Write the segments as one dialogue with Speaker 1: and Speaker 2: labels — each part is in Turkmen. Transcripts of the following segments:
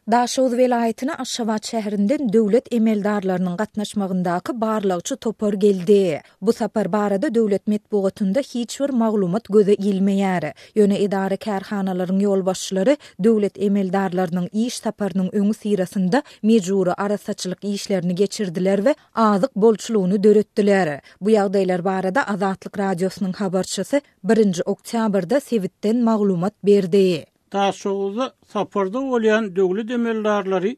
Speaker 1: Daşoz vilayetina Aşgabat şäherinden döwlet emeldarlarynyň gatnaşmagyndaky barlagçy topar geldi. Bu sapar barada döwlet metbuatynda hiç bir maglumat göze ilmeýär. Ýöne idara kärhanalaryň ýol başçylary döwlet emeldarlarynyň iş saparynyň öňü sirasynda mejburi arasaçylyk işlerini geçirdiler we azyk bolçulugyny döretdiler. Bu ýagdaýlar barada Azatlyk radiosynyň habarçysy 1 oktýabrda Sewitden maglumat berdi.
Speaker 2: Daşoğuzda saparda olayan döwlet emeldarlary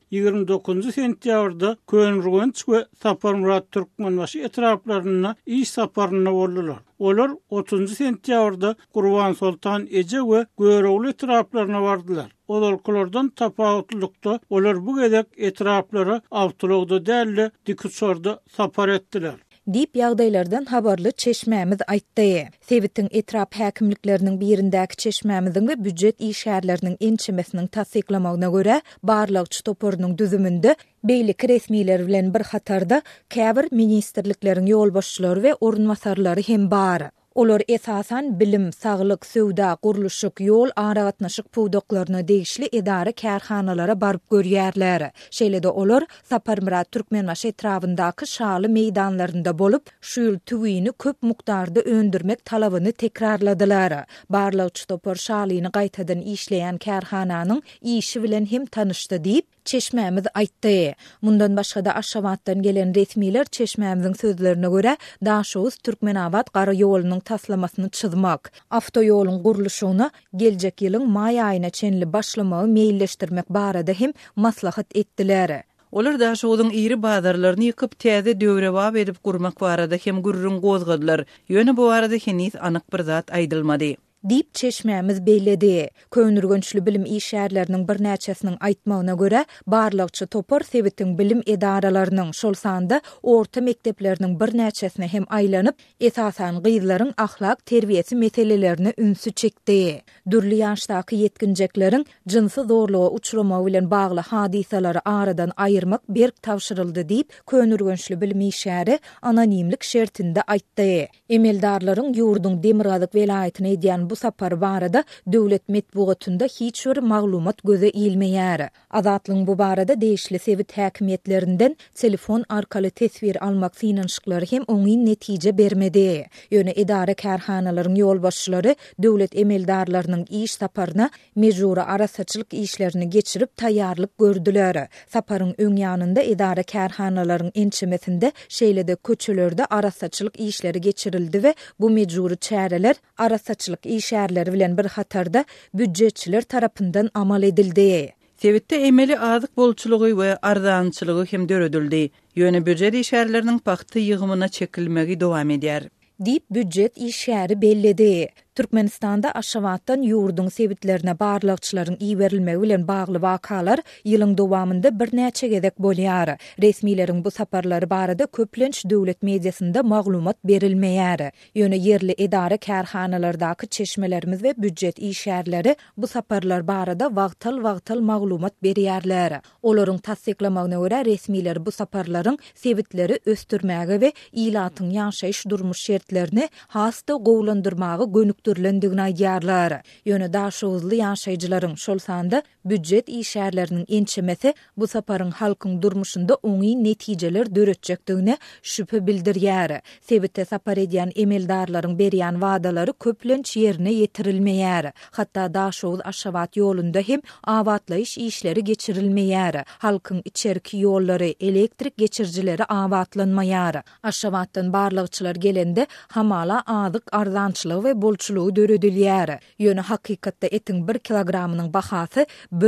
Speaker 2: 29 sentýabrda Könrügenç we Saparmurat Türkmenbaşy etraplaryna iş saparyna boldular. Olar 30 sentýabrda Gurban Sultan Eje we Görewli etraplaryna bardylar. Olurlardan tapawutlykda olar bu gedek etraplara awtologda dälle dikutsorda sapar etdiler.
Speaker 1: Dip ýagdaýlardan habarly çeşmämiz aýtdy. Sewitiň etrap häkimlikleriniň birindäki çeşmämiziň we büdjet işgärleriniň ençemesiniň tasdiklamagyna görä, barlagçy toporunyň düzüminde beýlik resmiler bilen bir hatarda käbir ministrlikleriň ýol başçylary we ornwasarlary hem bar. Olar esasan bilim, saglyk, söwda, guruluşyk, ýol, aragatnaşyk puwdoklaryna degişli edara kärhanalara baryp görýärler. Şeýle-de olar Saparmurat Türkmenbaşy etrafyndaky şaly meýdanlarynda bolup, şu ýyl tüwini köp mukdarda öndürmek talabyny tekrarladylar. Barlagçy topar şalyny gaýtadan işleýän kärhananyň işi bilen hem tanışdy diýip çeşmämiz aýtdy. Mundan başga da Aşgabatdan gelen resmiler çeşmämiziň sözlerine görä Daşoğuz Türkmenabad gara ýolunyň taslamasyny çyzmak, awtoýoluň guruluşyny geljek ýylyň maý aýyna çenli başlamagy meýilleşdirmek barada hem maslahat etdiler.
Speaker 3: Olar Daşoğuzyň iri bazarlaryny ýykyp täze döwrebap edip gurmak barada hem gurrun gozgadylar. Ýöne bu arada heniz anyk bir zat aýdylmady.
Speaker 1: Dip çeşmämiz beýledi. Könürgençli bilim işgärleriniň bir näçesiniň aýtmagyna görä, barlagçy topar Sewitiň bilim edaralarynyň şol sanda orta mekdepleriniň bir näçesine hem aýlanyp, esasan gyzlaryň ahlak terbiýesi meselelerini ünsü çekdi. Dürli ýaşdaky yetkinjekleriň jinsy zorluga uçuramagy bilen bagly hadisalary aradan aýyrmak berk tawşyryldy diýip könürgençli bilim işgäri anonimlik şertinde aýtdy. Emeldarlaryň ýurduň Demirgazyk welaýatyna edýän bu sapar barada döwlet metbuatynda hiç bir maglumat göze ilmeýär. Azatlyň bu barada degişli Sewit häkimiýetlerinden telefon arkaly tesbir almak synanşyklary hem oňy netije bermedi. Ýöne edara kärhanalaryň ýol başçylary döwlet emeldarlarynyň iş saparyna mejburi arasaçylyk işlerini geçirip taýýarlyk gördüler. Saparyň öň ýanynda edara kärhanalaryň ençemesinde şeýle-de köçelerde arasaçylyk işleri geçirildi we bu mejburi çäreler arasaçylyk işgärleri bilen bir hatarda büdjetçiler tarapyndan amal edildi.
Speaker 3: Sewitde emeli azyk bolçulugy we arzançylygy hem döredildi. Ýöne büdjet işgärleriniň paxty ýygymyna çekilmegi dowam edýär.
Speaker 1: Dip büdjet işgäri belledi. Türkmenistanda Aşgabatdan ýurduň Sewitlerine barlagçylaryň iýberilmegi bilen bagly wakalar ýylyň dowamında bir näçe gezek bolýar. Resmiýetiň bu saparlary barada köplenç döwlet mediasynda maglumat berilmeýär. Ýöne ýerli edara kärhanalardaky çeşmelerimiz we büdjet işgärleri bu saparlar barada wagtal maglumat berýärler. Olaryň tasdiklamagyna görä resmiýler bu saparlaryň Sewitleri östürmäge we ilatyň ýaşaýyş durmuş şertlerini hasta gowlandyrmagy gönükdürlendigini aýdýarlar. Ýöne Daşoğuzly ýaşaýjylaryň şol sanda büdjet işgärleriniň ençemesi bu saparyň halkyň durmuşynda oňy netijeler döretjekdigine şüphe bildirýär. Sewitde sapar edýän emeldarlaryň berýän wadalary köplenç ýerine ýetirilmeýär. Hatda Daşoğuz Aşgabat ýolunda hem awatlaýyş işleri geçirilmeýär. Halkyň içerki ýollary, elektrik geçirjileri awatlanmaýar. Aşgabatdan barlagçylar gelende hamala azyk arzançylygy we bolçulugy döredilýär. Ýöne hakykatda etiň 1 kilogramynyň bahasy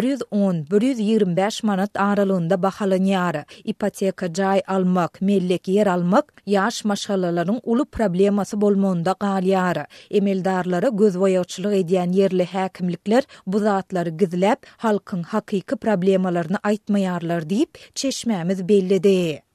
Speaker 1: 110-125 manat aralygynda bahalanýar. Ipoteka jaý almak, mellek yer almak ýaş maşgalalaryň uly problemasy bolmagynda galýar. Emeldarlara göz boýagçylyk edýän ýerli häkimlikler bu zatlary gizläp, halkyň hakyky problemalaryny aýtmaýarlar diýip çeşmämiz belledi.